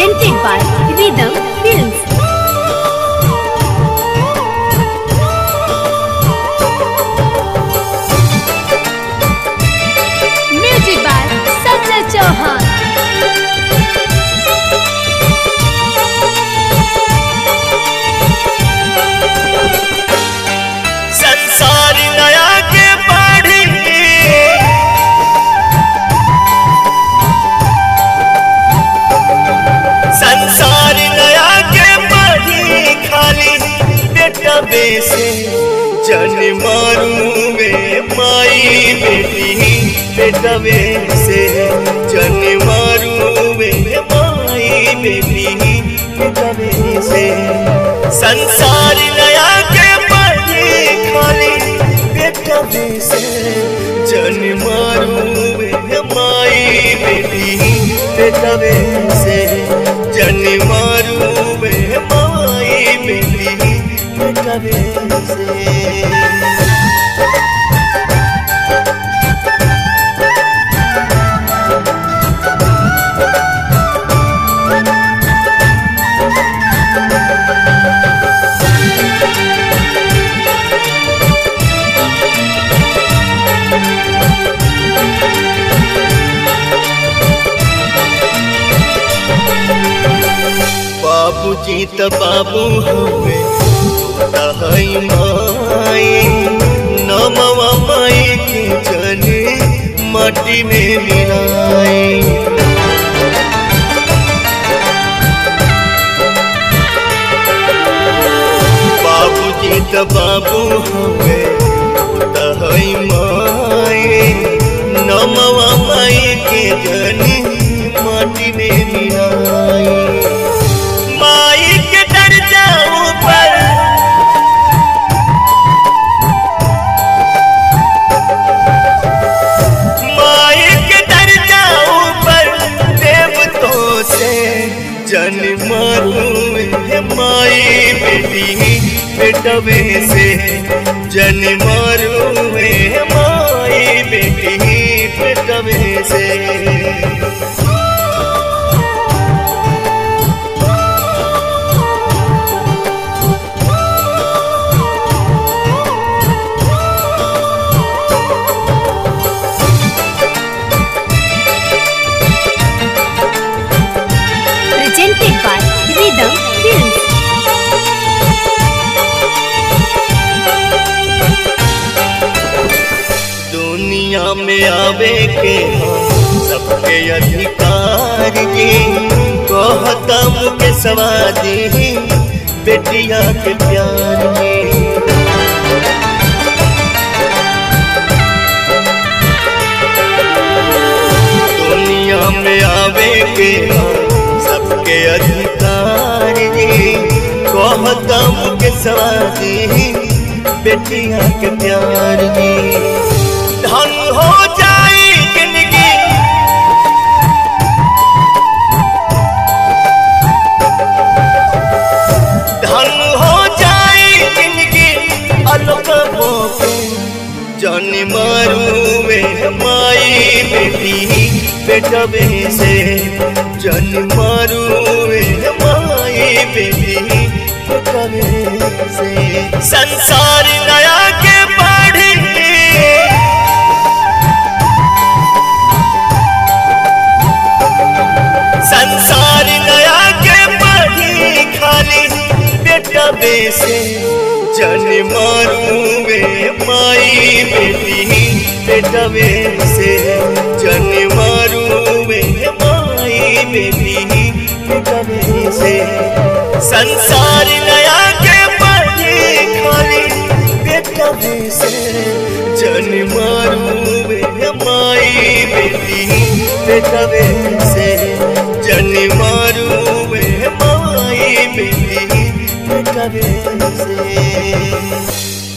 presented by Rhythm Films. Music by Sanjay Chauhan. संसार नया के पढ़ी संसार नया के पढ़ी खाली बेटा बेसे जन मारू में माई बेटी बेटा बेसे जन मारू में माई बेटी बेटा बेसे संसार नया के खाली बेटा बेसे जन मारू में माई बेटी बेटा बेसे जन मारू में माई बेटी बेटा बेसे बाबूजी त बाबू हमें तहई माई नमवा माई के जने माटी में मिलाई बाबूजी त बाबू हमें तहई माई नमवा माई के जने माटी में मिलाई जन मारू में माई बेटी बेटा बेसे जन मारू में माई बेटी बेटा बेसे Presented by Rhythm Films. दुनिया में आवे के सबके अधिकार जी कहता मुके सवादी बेटिया के प्यार जी दुनिया में आवे के सबके अधिकार जी कहता मुके सवादी बेटिया के प्यार जी धन हो जाए जिंदगी धन हो जाए जिंदगी अलगों पे जन मारू में माई बेटी बेटा बेसे जन मारू में माई बेटी बेटा बेसे संसार नया के पढ़ी संसार नया के पढ़ी खाली बेटा बेसे जन मारू में माई बेटी बेटा बेसे जन मारू में माई बेटी बेटा बेसे संसार नया के पढ़ी खाली बेटा बेसे जन मारू में माई बेटी बेटा बेसे जन मारू में माई बेटी बेटा बेसे।